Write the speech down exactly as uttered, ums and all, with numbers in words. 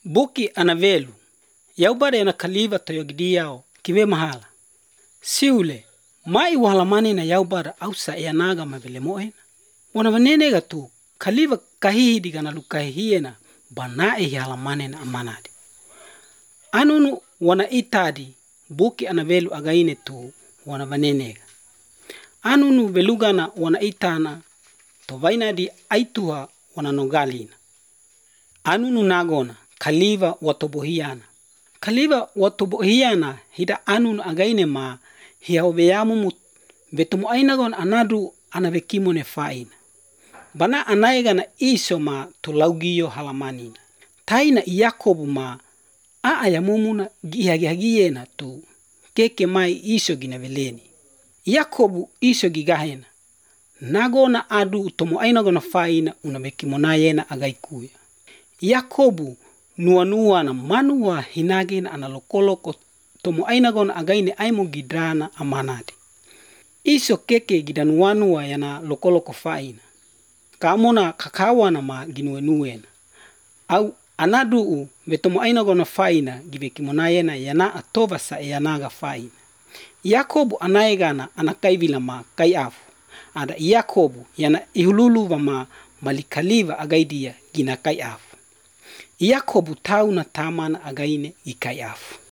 Buki anavelu. Yaubada yana kaliva toyogidiyao kive mahala. Siule, mai wahalamani na yaubada ausa eanaga mavele moena. Wana vanenega tu, kaliva kahihidi gana lukahihiena banae halamani na amanadi. Anunu wana itadi, buki anavelu againe tu wana vanenega. Anunu velugana wana itana, tovaina di aituha wana nogalina. Anunu nagona, kaliva watobohiana. Kaliva watobohiana hida anunu againe ma hiaoveyamu mut vetumu ainagon anadu anavekimone faina. Bana anaigana iso ma tolaugiyo halamanina. Taina Yakobu ma aayamumuna gihagihagiena tu keke mai iso ginaveleni. Yakobu iso gigahena. Nagona adu tomo ainagona faina unavekimonayena agaikuya. Yakobu nua nua na manua hinagena analokoloko tomo ainagona againe aimo gidrana amanadi. Iso keke gidanuanua yana lokoloko faina. Kamona kakawana ma ginuenuena. Au anadu vetomo ainagona faina givekimonayena yana atova sa yanaga faina. Yakobu anaigana anakaivila ma kaiafu. Ada Yakobu yana ihululu vama malikaliva agaidia gina kaiafu. Yakobu tauna tamana againe ikaiafu.